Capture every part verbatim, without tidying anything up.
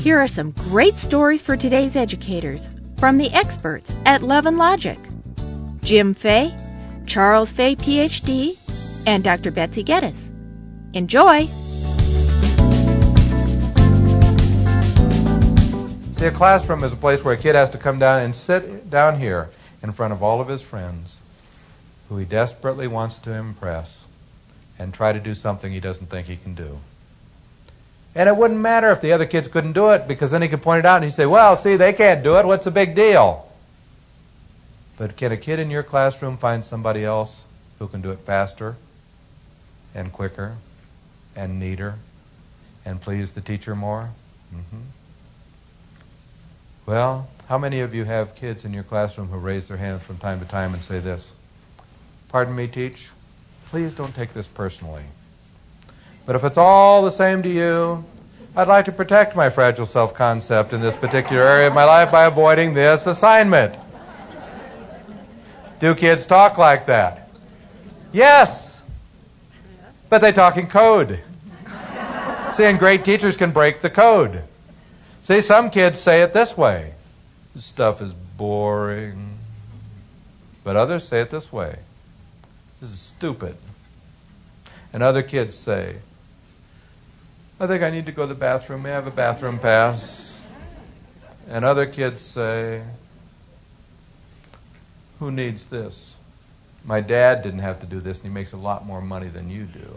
Here are some great stories for today's educators from the experts at Love and Logic. Jim Fay, Charles Fay, P H D, and Doctor Betsy Geddes. Enjoy! See, a classroom is a place where a kid has to come down and sit down here in front of all of his friends who he desperately wants to impress and try to do something he doesn't think he can do. And it wouldn't matter if the other kids couldn't do it, because then he could point it out and he'd say, well, see, they can't do it. What's the big deal? But can a kid in your classroom find somebody else who can do it faster and quicker and neater and please the teacher more? Mm-hmm. Well, how many of you have kids in your classroom who raise their hands from time to time and say this? Pardon me, teach, please don't take this personally. But if it's all the same to you, I'd like to protect my fragile self-concept in this particular area of my life by avoiding this assignment. Do kids talk like that? Yes. But they talk in code. See, and great teachers can break the code. See, some kids say it this way. This stuff is boring. But others say it this way. This is stupid. And other kids say, I think I need to go to the bathroom. May I have a bathroom pass? And other kids say, who needs this? My dad didn't have to do this, and he makes a lot more money than you do.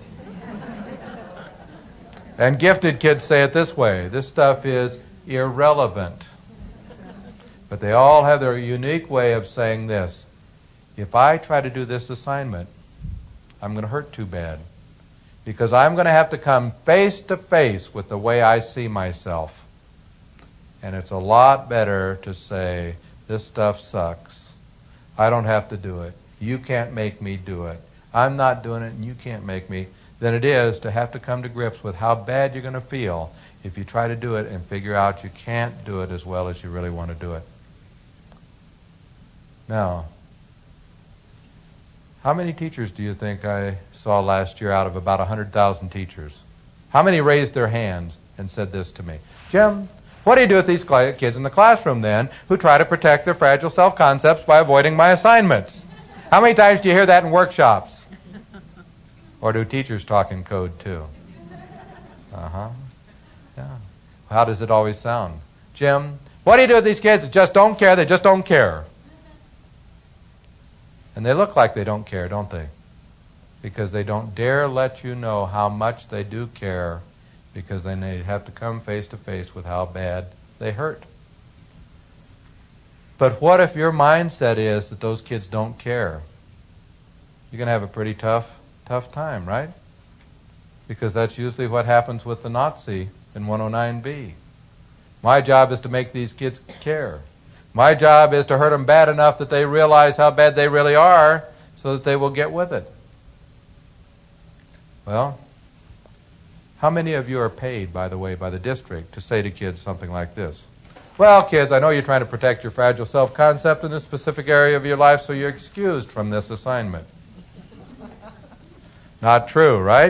And gifted kids say it this way. This stuff is irrelevant. But they all have their unique way of saying this. If I try to do this assignment, I'm going to hurt too bad. Because I'm going to have to come face to face with the way I see myself. And it's a lot better to say, this stuff sucks. I don't have to do it. You can't make me do it. I'm not doing it and you can't make me. Than it is to have to come to grips with how bad you're going to feel if you try to do it and figure out you can't do it as well as you really want to do it. Now, how many teachers do you think I saw last year out of about one hundred thousand teachers? How many raised their hands and said this to me? Jim, what do you do with these kids in the classroom then who try to protect their fragile self-concepts by avoiding my assignments? How many times do you hear that in workshops? Or do teachers talk in code too? Uh-huh. Yeah. How does it always sound? Jim, what do you do with these kids that just don't care? They just don't care. And they look like they don't care, don't they? Because they don't dare let you know how much they do care, because then they have to come face to face with how bad they hurt. But what if your mindset is that those kids don't care? You're going to have a pretty tough, tough time, right? Because that's usually what happens with the Nazi in one oh nine B. My job is to make these kids care. My job is to hurt them bad enough that they realize how bad they really are so that they will get with it. Well, how many of you are paid, by the way, by the district to say to kids something like this? Well, kids, I know you're trying to protect your fragile self-concept in this specific area of your life, so you're excused from this assignment. Not true, right?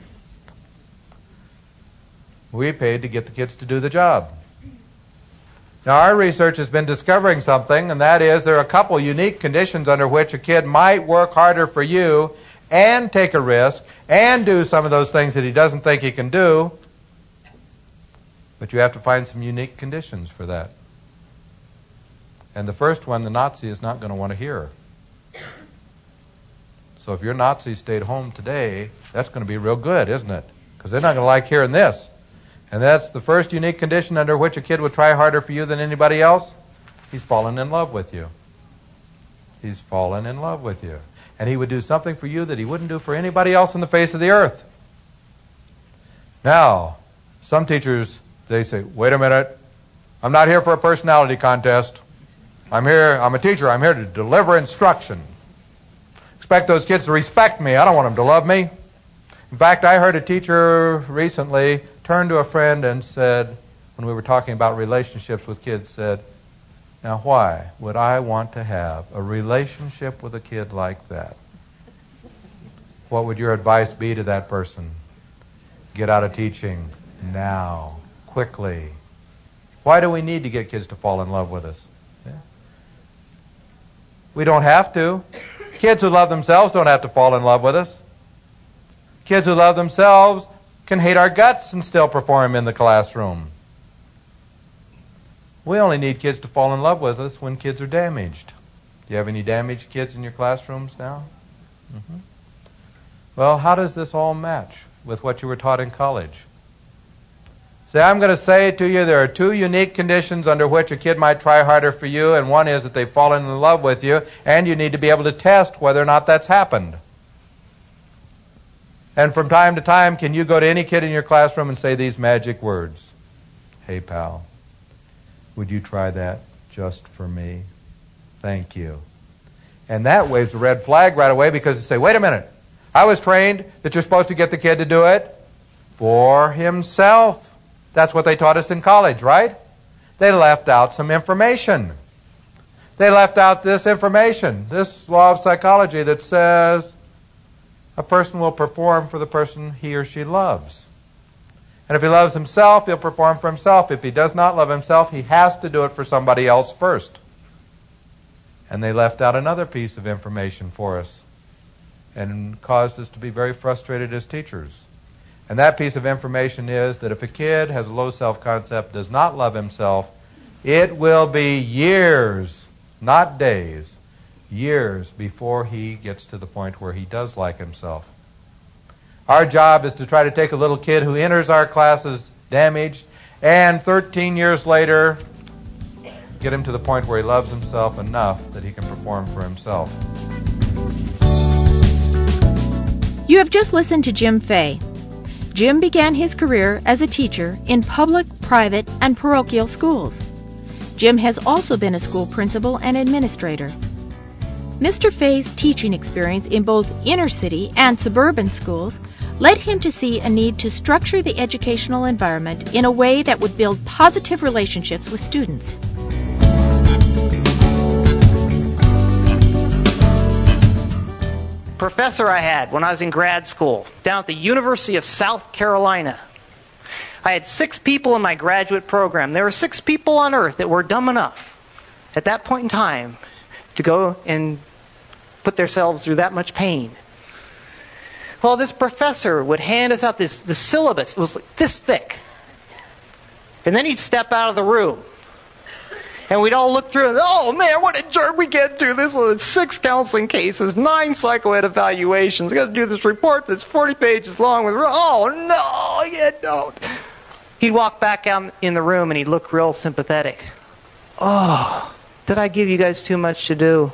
We paid to get the kids to do the job. Now, our research has been discovering something, and that is there are a couple unique conditions under which a kid might work harder for you and take a risk and do some of those things that he doesn't think he can do. But you have to find some unique conditions for that. And the first one, the Nazi is not going to want to hear. So if your Nazi stayed home today, that's going to be real good, isn't it? Because they're not going to like hearing this. And that's the first unique condition under which a kid would try harder for you than anybody else. He's fallen in love with you. He's fallen in love with you. And he would do something for you that he wouldn't do for anybody else on the face of the earth. Now, some teachers, they say, wait a minute, I'm not here for a personality contest. I'm here, I'm a teacher, I'm here to deliver instruction. Expect those kids to respect me. I don't want them to love me. In fact, I heard a teacher recently turn to a friend and said, when we were talking about relationships with kids, said, now why would I want to have a relationship with a kid like that? What would your advice be to that person? Get out of teaching now, quickly. Why do we need to get kids to fall in love with us? Yeah. We don't have to. Kids who love themselves don't have to fall in love with us. Kids who love themselves can hate our guts and still perform in the classroom. We only need kids to fall in love with us when kids are damaged. Do you have any damaged kids in your classrooms now? Mm-hmm. Well, how does this all match with what you were taught in college? Say, I'm going to say to you there are two unique conditions under which a kid might try harder for you, and one is that they've fallen in love with you, and you need to be able to test whether or not that's happened. And from time to time, can you go to any kid in your classroom and say these magic words? Hey, pal, would you try that just for me? Thank you. And that waves a red flag right away, because you say, wait a minute, I was trained that you're supposed to get the kid to do it for himself. That's what they taught us in college, right? They left out some information. They left out this information, this law of psychology that says a person will perform for the person he or she loves. And if he loves himself, he'll perform for himself. If he does not love himself, he has to do it for somebody else first. And they left out another piece of information for us and caused us to be very frustrated as teachers. And that piece of information is that if a kid has a low self-concept, does not love himself, it will be years, not days, years before he gets to the point where he does like himself. Our job is to try to take a little kid who enters our classes damaged, and thirteen years later, get him to the point where he loves himself enough that he can perform for himself. You have just listened to Jim Fay. Jim began his career as a teacher in public, private, and parochial schools. Jim has also been a school principal and administrator. Mister Fay's teaching experience in both inner-city and suburban schools led him to see a need to structure the educational environment in a way that would build positive relationships with students. Professor I had when I was in grad school down at the University of South Carolina. I had six people in my graduate program. There were six people on earth that were dumb enough at that point in time to go and put themselves through that much pain. Well, this professor would hand us out this, this syllabus. It was like this thick. And then he'd step out of the room. And we'd all look through and, oh man, what a jerk, we can't do this. It's six counseling cases, nine psychoed evaluations. We got to do this report that's forty pages long with, oh no, yeah, don't. He'd walk back out in the room and he'd look real sympathetic. Oh, did I give you guys too much to do?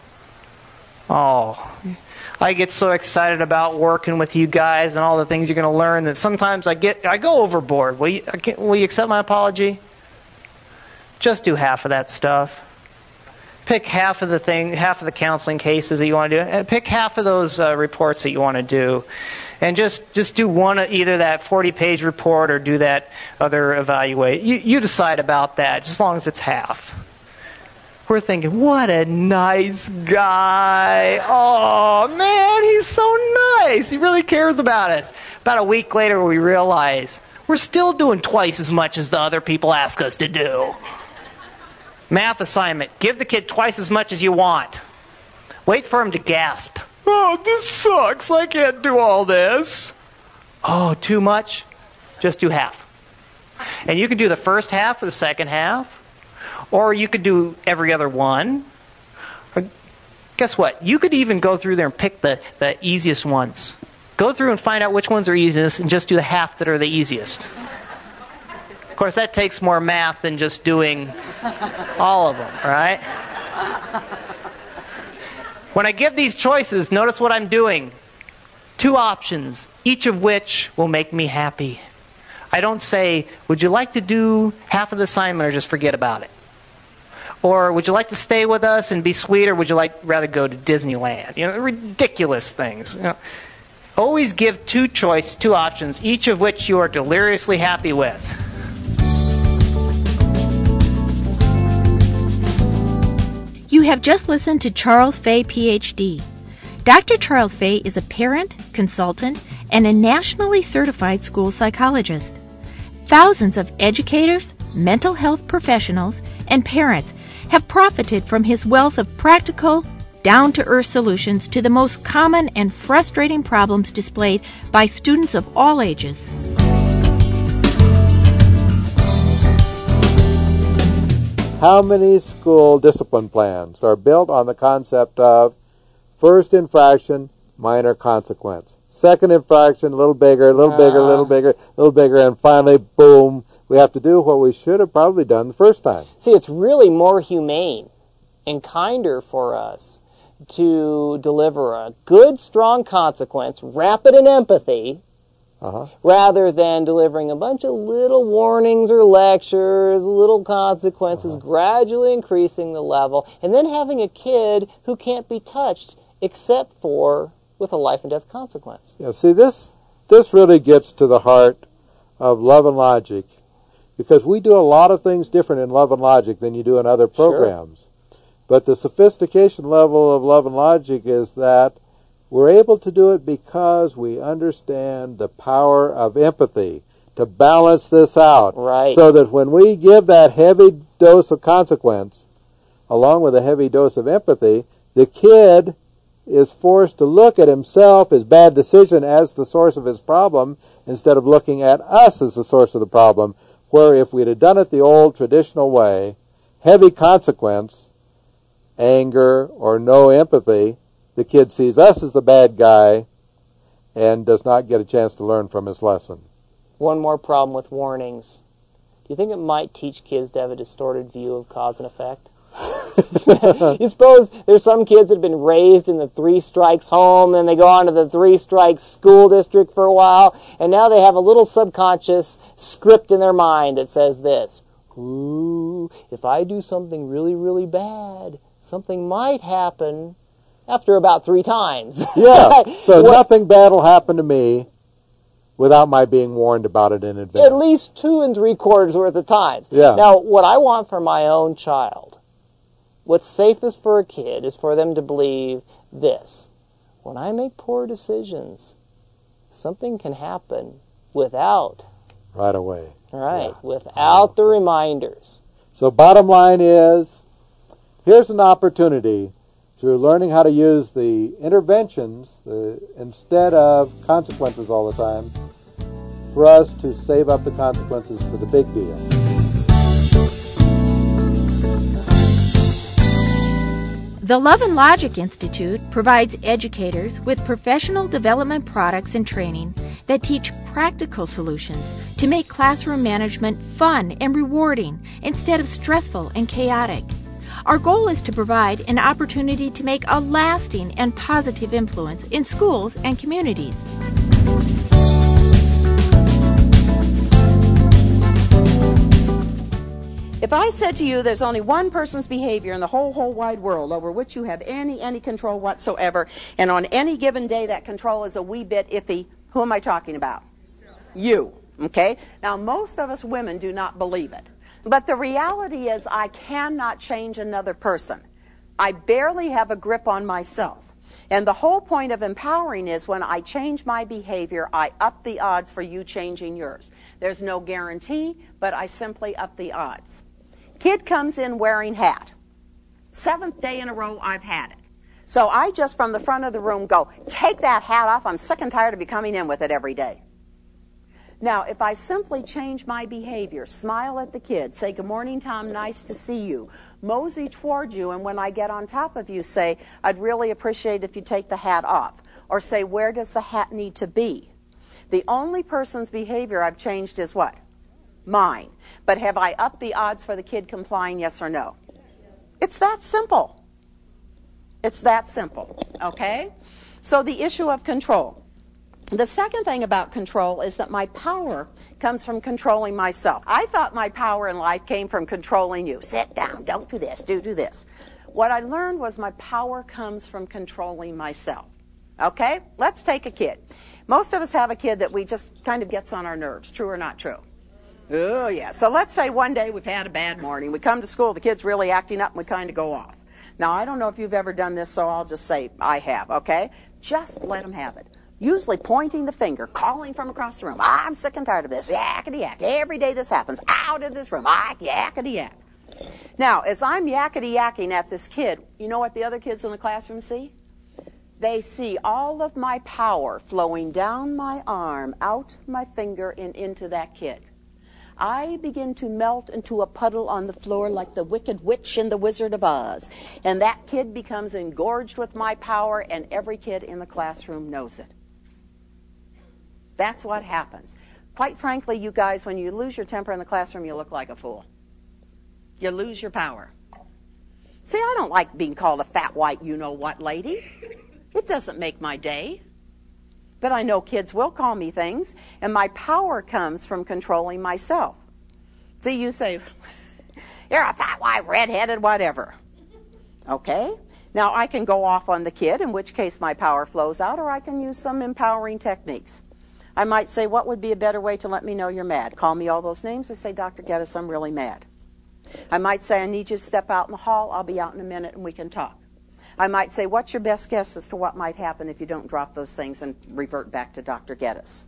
Oh, I get so excited about working with you guys and all the things you're going to learn that sometimes I get, I go overboard. Will you, will you accept my apology? Just do half of that stuff. Pick half of the thing, half of the counseling cases that you want to do, and pick half of those uh, reports that you want to do, and just just do one, either that forty-page report or do that other evaluate. You you decide about that, just as long as it's half. We're thinking, what a nice guy! Oh man, he's so nice. He really cares about us. About a week later, we realize we're still doing twice as much as the other people ask us to do. Math assignment. Give the kid twice as much as you want. Wait for him to gasp. Oh, this sucks. I can't do all this. Oh, too much? Just do half. And you can do the first half or the second half. Or you could do every other one. Or guess what? You could even go through there and pick the, the easiest ones. Go through and find out which ones are easiest and just do the half that are the easiest. Of course, that takes more math than just doing all of them, right? When I give these choices, notice what I'm doing. Two options, each of which will make me happy. I don't say, would you like to do half of the assignment or just forget about it? Or would you like to stay with us and be sweet, or would you like rather go to Disneyland? You know, ridiculous things. You know, always give two choices, two options, each of which you are deliriously happy with. You have just listened to Charles Fay, P H D. Doctor Charles Fay is a parent, consultant, and a nationally certified school psychologist. Thousands of educators, mental health professionals, and parents have profited from his wealth of practical, down-to-earth solutions to the most common and frustrating problems displayed by students of all ages. How many school discipline plans are built on the concept of first infraction, minor consequence? Second infraction, a little bigger, a little uh. bigger, a little bigger, a little bigger, and finally, boom, we have to do what we should have probably done the first time. See, it's really more humane and kinder for us to deliver a good, strong consequence, wrap it in empathy, uh-huh. rather than delivering a bunch of little warnings or lectures, little consequences, uh-huh. gradually increasing the level, and then having a kid who can't be touched except for with a life and death consequence. Yeah, see, this this really gets to the heart of Love and Logic, because we do a lot of things different in Love and Logic than you do in other programs. Sure. But the sophistication level of Love and Logic is that we're able to do it because we understand the power of empathy to balance this out. Right. So that when we give that heavy dose of consequence, along with a heavy dose of empathy, the kid is forced to look at himself, his bad decision, as the source of his problem, instead of looking at us as the source of the problem, where if we'd have done it the old traditional way, heavy consequence, anger, or no empathy, the kid sees us as the bad guy and does not get a chance to learn from his lesson. One more problem with warnings. Do you think it might teach kids to have a distorted view of cause and effect? You suppose there's some kids that have been raised in the three strikes home, and they go on to the three strikes school district for a while, and now they have a little subconscious script in their mind that says this: ooh, if I do something really, really bad, something might happen after about three times. Yeah, so what, nothing bad will happen to me without my being warned about it in advance. At least two and three quarters worth of times. Yeah. Now, what I want for my own child, what's safest for a kid is for them to believe this: when I make poor decisions, something can happen without. Right away. Right, yeah. Without the reminders. So bottom line is, here's an opportunity through learning how to use the interventions the, instead of consequences all the time, for us to save up the consequences for the big deal. The Love and Logic Institute provides educators with professional development products and training that teach practical solutions to make classroom management fun and rewarding instead of stressful and chaotic. Our goal is to provide an opportunity to make a lasting and positive influence in schools and communities. If I said to you there's only one person's behavior in the whole, whole wide world over which you have any, any control whatsoever, and on any given day that control is a wee bit iffy, who am I talking about? You. Okay? Now, most of us women do not believe it. But the reality is I cannot change another person. I barely have a grip on myself. And the whole point of empowering is when I change my behavior, I up the odds for you changing yours. There's no guarantee, but I simply up the odds. Kid comes in wearing hat. Seventh day in a row I've had it. So I just from the front of the room go, take that hat off. I'm sick and tired of you coming in with it every day. Now, if I simply change my behavior, smile at the kid, say, good morning, Tom, nice to see you, mosey toward you, and when I get on top of you, say, I'd really appreciate if you take the hat off. Or say, where does the hat need to be? The only person's behavior I've changed is what? Mine. But have I upped the odds for the kid complying, yes or no? It's that simple. It's that simple, okay? So the issue of control. The second thing about control is that my power comes from controlling myself. I thought my power in life came from controlling you. Sit down, don't do this, do do this. What I learned was my power comes from controlling myself. Okay? Let's take a kid. Most of us have a kid that we just kind of gets on our nerves. True or not true? Oh, yeah. So let's say one day we've had a bad morning. We come to school, the kid's really acting up, and we kind of go off. Now, I don't know if you've ever done this, so I'll just say I have, okay? Just let them have it. usually pointing the finger, calling from across the room. I'm sick and tired of this. Yakety yak. Every day this happens. Out of this room. Ah, yakety yak. Now, as I'm yakety yakking at this kid, you know what the other kids in the classroom see? They see all of my power flowing down my arm, out my finger, and into that kid. I begin to melt into a puddle on the floor like the Wicked Witch in The Wizard of Oz. And that kid becomes engorged with my power, and every kid in the classroom knows it. That's what happens. Quite frankly, you guys, when you lose your temper in the classroom, you look like a fool. You lose your power. See, I don't like being called a fat, white, you-know-what lady. It doesn't make my day. But I know kids will call me things, and my power comes from controlling myself. See, you say, you're a fat, white, red-headed, whatever. Okay? Now, I can go off on the kid, in which case my power flows out, or I can use some empowering techniques. I might say, what would be a better way to let me know you're mad? Call me all those names, or say, Doctor Geddes, I'm really mad. I might say, I need you to step out in the hall. I'll be out in a minute, and we can talk. I might say, what's your best guess as to what might happen if you don't drop those things and revert back to Doctor Geddes?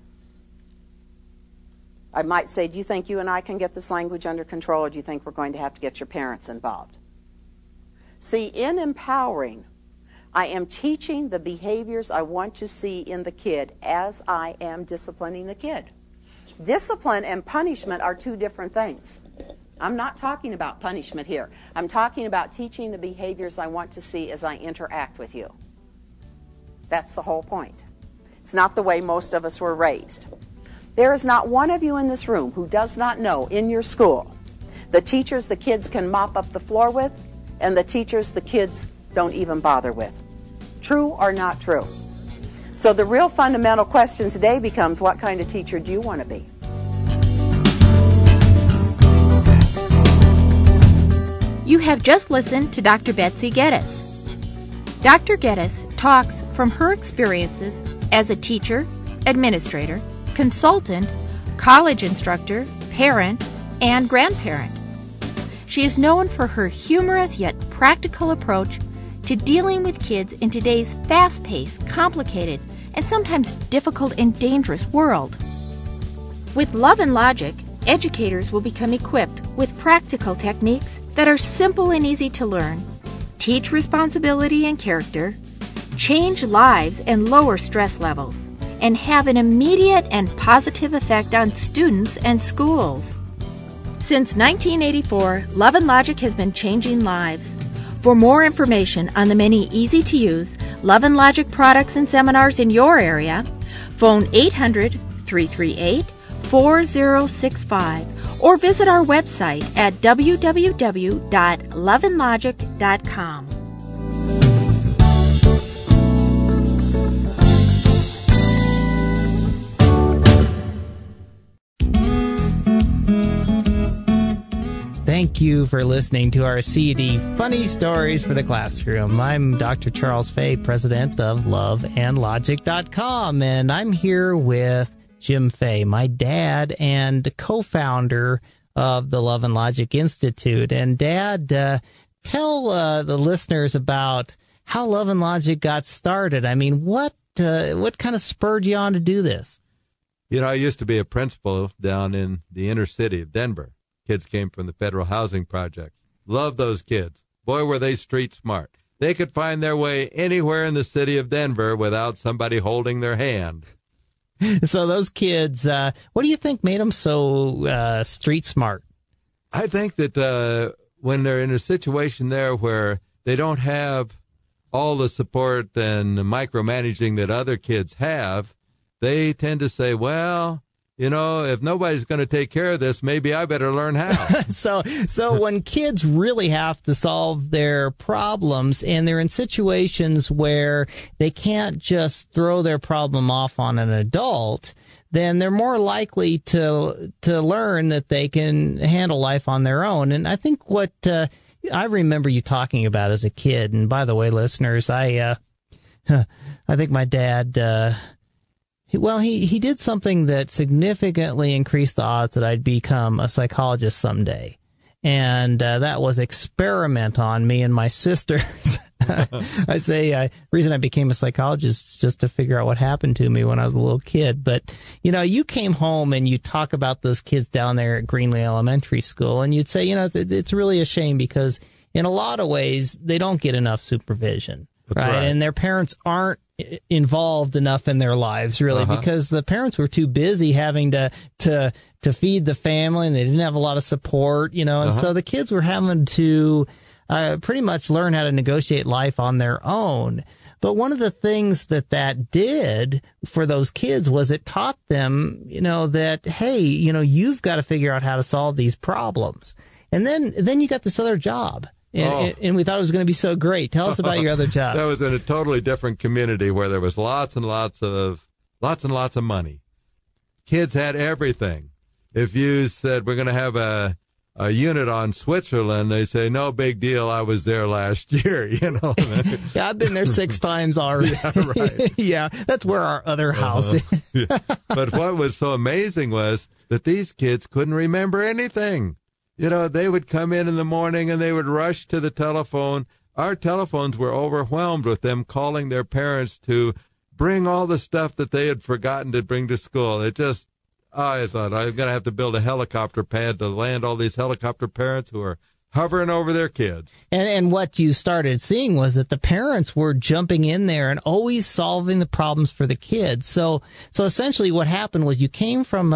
I might say, do you think you and I can get this language under control, or do you think we're going to have to get your parents involved? See, in empowering, I am teaching the behaviors I want to see in the kid as I am disciplining the kid. Discipline and punishment are two different things. I'm not talking about punishment here. I'm talking about teaching the behaviors I want to see as I interact with you. That's the whole point. It's not the way most of us were raised. There is not one of you in this room who does not know in your school the teachers the kids can mop up the floor with and the teachers the kids don't even bother with. True or not true? So the real fundamental question today becomes, what kind of teacher do you want to be? You have just listened to Doctor Betsy Geddes. Doctor Geddes talks from her experiences as a teacher, administrator, consultant, college instructor, parent, and grandparent. She is known for her humorous yet practical approach to dealing with kids in today's fast-paced, complicated, and sometimes difficult and dangerous world. With Love and Logic, educators will become equipped with practical techniques that are simple and easy to learn, teach responsibility and character, change lives and lower stress levels, and have an immediate and positive effect on students and schools. Since nineteen eighty-four, Love and Logic has been changing lives. For more information on the many easy-to-use Love and Logic products and seminars in your area, phone eight hundred, three three eight, four zero six five or visit our website at w w w dot love and logic dot com. Thank you for listening to our C D, Funny Stories for the Classroom. I'm Doctor Charles Fay, president of love and logic dot com, and I'm here with Jim Fay, my dad and co-founder of the Love and Logic Institute. And Dad, uh, tell uh, the listeners about how Love and Logic got started. I mean, what uh, what kind of spurred you on to do this? You know, I used to be a principal down in the inner city of Denver. Kids came from the Federal Housing Project. Love those kids. Boy, were they street smart. They could find their way anywhere in the city of Denver without somebody holding their hand. So those kids, uh, what do you think made them so uh, street smart? I think that uh, when they're in a situation there where they don't have all the support and micromanaging that other kids have, they tend to say, well, you know, if nobody's going to take care of this, maybe I better learn how. so so when kids really have to solve their problems and they're in situations where they can't just throw their problem off on an adult, then they're more likely to to learn that they can handle life on their own. And I think what uh, I remember you talking about as a kid, and by the way, listeners, I, uh, I think my dad... Uh, Well, he, he did something that significantly increased the odds that I'd become a psychologist someday. And uh, that was experiment on me and my sisters. I say uh, the reason I became a psychologist is just to figure out what happened to me when I was a little kid. But, you know, you came home and you talk about those kids down there at Greenlee Elementary School, and you'd say, you know, it's, it's really a shame because in a lot of ways they don't get enough supervision, right? right? And their parents aren't involved enough in their lives, really, uh-huh. because the parents were too busy having to to to feed the family, and they didn't have a lot of support, you know, and uh-huh. so the kids were having to uh, pretty much learn how to negotiate life on their own. But one of the things that that did for those kids was it taught them, you know, that, hey, you know, you've got to figure out how to solve these problems. And then then you got this other job. And, oh. and we thought it was going to be so great. Tell us about your other job. That was in a totally different community where there was lots and lots of lots and lots of money. Kids had everything. If you said we're going to have a a unit on Switzerland, they say no big deal. I was there last year. You know. Yeah, I've been there six times already. Yeah, right. Yeah, that's where our other house uh-huh. is. Yeah. But what was so amazing was that these kids couldn't remember anything. You know, they would come in in the morning and they would rush to the telephone. Our telephones were overwhelmed with them calling their parents to bring all the stuff that they had forgotten to bring to school. It just, oh, I thought I'm going to have to build a helicopter pad to land all these helicopter parents who are hovering over their kids. And and what you started seeing was that the parents were jumping in there and always solving the problems for the kids. So so essentially what happened was you came from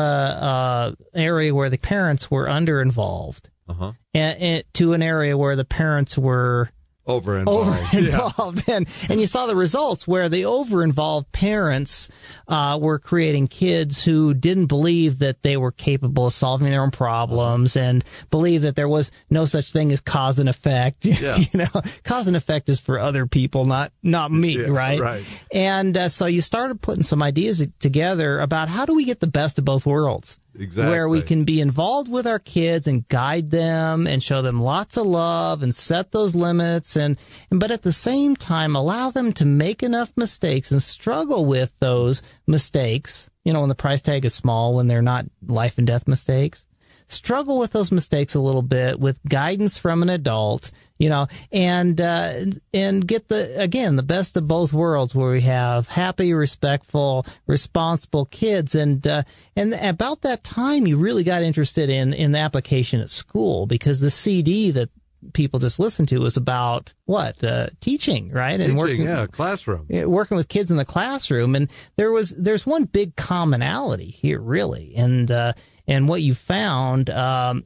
a, a area where the parents were under involved uh-huh. and, and to an area where the parents were over involved. Over involved. Yeah. And, and you saw the results where the over involved parents uh, were creating kids who didn't believe that they were capable of solving their own problems uh-huh. and believed that there was no such thing as cause and effect. Yeah. You know, cause and effect is for other people, not not me, yeah, right? Right. And uh, so you started putting some ideas together about how do we get the best of both worlds. Exactly. Where we can be involved with our kids and guide them and show them lots of love and set those limits and, and but at the same time allow them to make enough mistakes and struggle with those mistakes, you know, when the price tag is small, when they're not life and death mistakes. Struggle with those mistakes a little bit with guidance from an adult, you know, and uh, and get the again the best of both worlds, where we have happy, respectful, responsible kids. And uh, and about that time, you really got interested in in the application at school, because the C D that people just listened to was about what uh, teaching, right? Teaching, and working, yeah, classroom, working with kids in the classroom. And there was there's one big commonality here, really, and. Uh, And what you found um,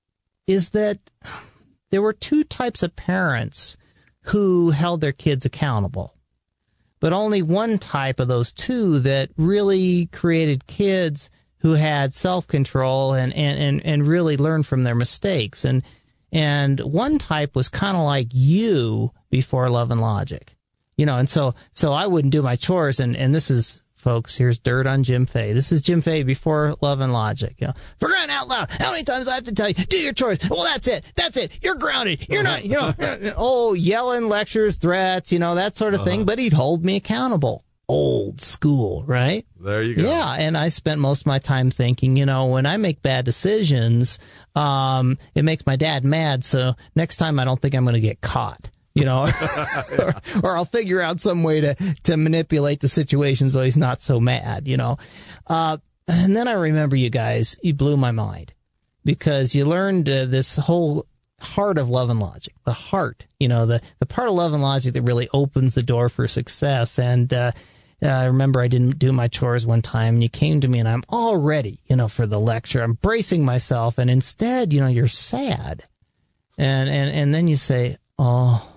is that there were two types of parents who held their kids accountable, but only one type of those two that really created kids who had self-control and, and, and, and really learned from their mistakes. And and one type was kind of like you before Love and Logic, you know. And so so I wouldn't do my chores, and, and this is. Folks, here's dirt on Jim Fay. This is Jim Fay before Love and Logic. You know, for crying out loud, how many times do I have to tell you, do your chores? Well, that's it. That's it. You're grounded. You're not, you know, oh, yelling, lectures, threats, you know, that sort of uh-huh. thing. But he'd hold me accountable. Old school, right? There you go. Yeah, and I spent most of my time thinking, you know, when I make bad decisions, um, it makes my dad mad. So next time I don't think I'm going to get caught. You know, or, or I'll figure out some way to, to manipulate the situation so he's not so mad, you know. Uh, and then I remember you guys, you blew my mind, because you learned uh, this whole heart of Love and Logic, the heart, you know, the, the part of Love and Logic that really opens the door for success. And uh, uh, I remember I didn't do my chores one time, and you came to me, and I'm all ready, you know, for the lecture. I'm bracing myself, and instead, you know, you're sad. And, and, and then you say, oh,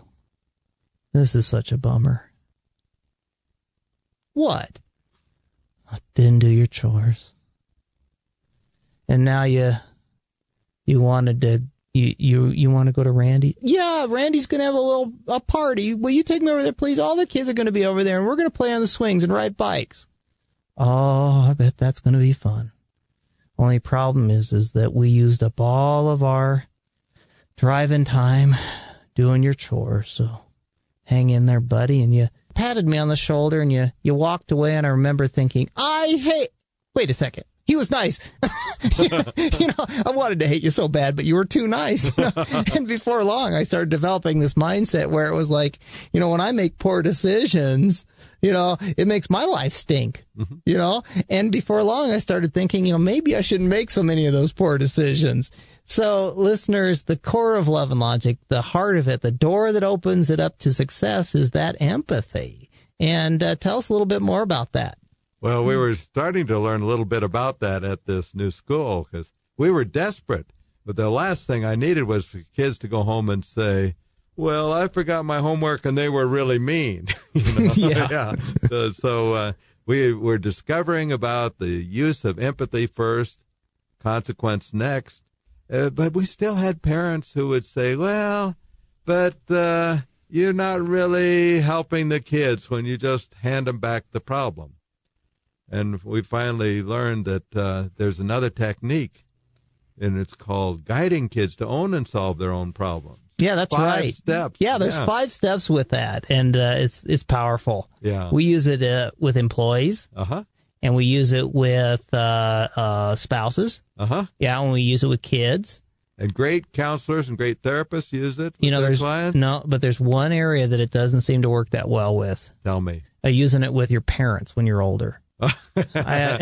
this is such a bummer. What? I didn't do your chores. And now you you wanted to you you, you want to go to Randy? Yeah, Randy's gonna have a little a party. Will you take me over there, please? All the kids are gonna be over there, and we're gonna play on the swings and ride bikes. Oh, I bet that's gonna be fun. Only problem is is that we used up all of our driving time doing your chores, so hang in there, buddy. And you patted me on the shoulder, and you, you walked away, and I remember thinking, I hate... Wait a second. He was nice. you know, I wanted to hate you so bad, but you were too nice. You know? And before long, I started developing this mindset where it was like, you know, when I make poor decisions, you know, it makes my life stink, mm-hmm. you know, and before long, I started thinking, you know, maybe I shouldn't make so many of those poor decisions. So, listeners, the core of Love and Logic, the heart of it, the door that opens it up to success is that empathy. And uh, tell us a little bit more about that. Well, we were starting to learn a little bit about that at this new school because we were desperate. But the last thing I needed was for kids to go home and say, well, I forgot my homework and they were really mean. you know? yeah. yeah. So, so uh, we were discovering about the use of empathy first, consequence next. Uh, but we still had parents who would say, well, but uh, you're not really helping the kids when you just hand them back the problem. And we finally learned that uh, there's another technique, and it's called guiding kids to own and solve their own problems. Yeah, that's five right. steps. Yeah, there's yeah. five steps with that, and uh, it's it's powerful. Yeah. We use it uh, with employees. Uh-huh. And we use it with uh, uh, spouses. Uh-huh. Yeah, and we use it with kids. And great counselors and great therapists use it with you know, their there's, clients? No, but there's one area that it doesn't seem to work that well with. Tell me. Uh, using it with your parents when you're older. I,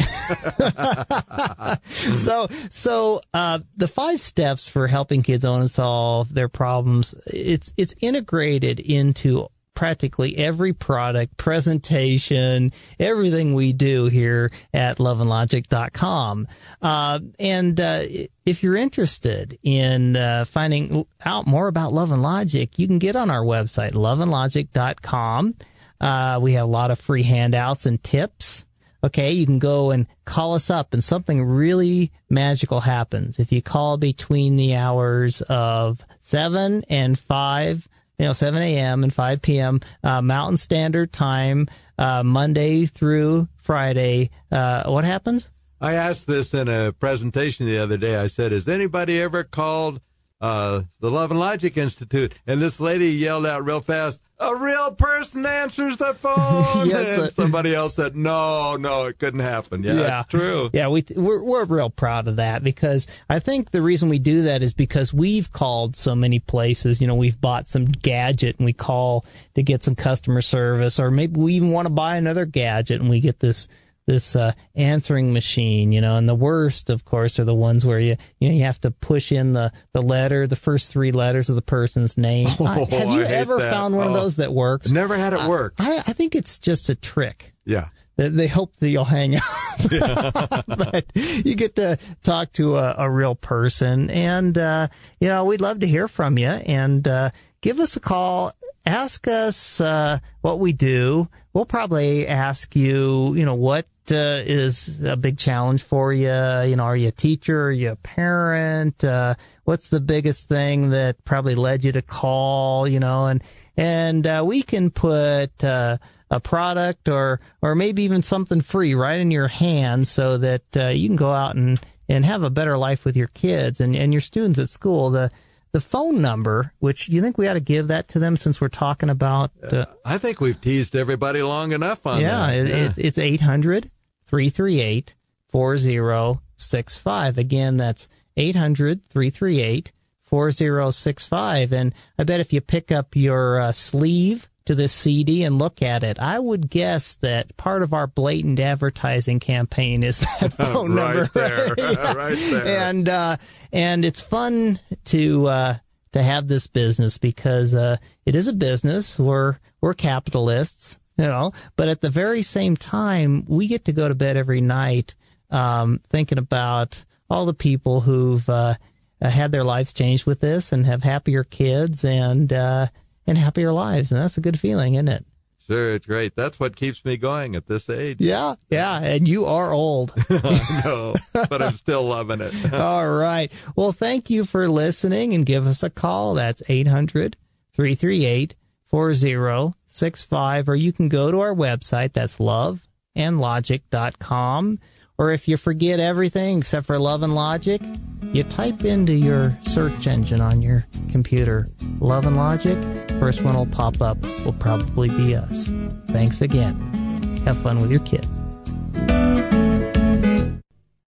uh, so, so uh, the five steps for helping kids own and solve their problems, it's it's integrated into practically every product, presentation, everything we do here at love and logic dot com. Uh, and uh, if you're interested in uh, finding out more about Love and Logic, you can get on our website, love and logic dot com. Uh, we have a lot of free handouts and tips. Okay, you can go and call us up, and something really magical happens. If you call between the hours of seven and five, you know, seven a.m. and five p.m. Uh, Mountain Standard Time, uh, Monday through Friday, uh, what happens? I asked this in a presentation the other day. I said, has anybody ever called uh, the Love and Logic Institute? And this lady yelled out real fast, a real person answers the phone. Yes, and somebody else said, no, no, it couldn't happen. Yeah, yeah. That's true. Yeah, we, we're, we're real proud of that because I think the reason we do that is because we've called so many places. You know, we've bought some gadget and we call to get some customer service, or maybe we even want to buy another gadget and we get this this uh, answering machine, you know, and the worst, of course, are the ones where you you know you have to push in the, the letter, the first three letters of the person's name. Oh, I, have you I hate ever that. found one oh. of those that works? Never had it work. I, I think it's just a trick. Yeah. They, they hope that you'll hang out. Yeah. But you get to talk to a, a real person, and, uh, you know, we'd love to hear from you, and uh, give us a call. Ask us uh, what we do. We'll probably ask you, you know, what uh, is a big challenge for you? You know, are you a teacher? Are you a parent? Uh, what's the biggest thing that probably led you to call? You know, and and uh, we can put uh, a product or or maybe even something free right in your hands so that uh, you can go out and, and have a better life with your kids and, and your students at school. The The phone number, which you think we ought to give that to them since we're talking about... Uh, I think we've teased everybody long enough on yeah, that. It, Yeah, it's, it's eight hundred, three three eight, four zero six five. Again, that's eight hundred, three three eight, four zero six five. And I bet if you pick up your uh, sleeve to this C D and look at it, I would guess that part of our blatant advertising campaign is that phone right number. There, yeah. right there. And uh, and it's fun to uh, to have this business because uh, it is a business. We're we're capitalists, you know. But at the very same time, we get to go to bed every night um, thinking about all the people who've uh, had their lives changed with this and have happier kids and. Uh, And happier lives, and that's a good feeling, isn't it? Sure, it's great. That's what keeps me going at this age. Yeah, yeah, and you are old. I know, but I'm still loving it. All right. Well, thank you for listening, and give us a call. That's eight hundred, three three eight, four zero six five, or you can go to our website. That's love and logic dot com. Or if you forget everything except for Love and Logic, you type into your search engine on your computer, Love and Logic. First one will pop up will probably be us. Thanks again. Have fun with your kids.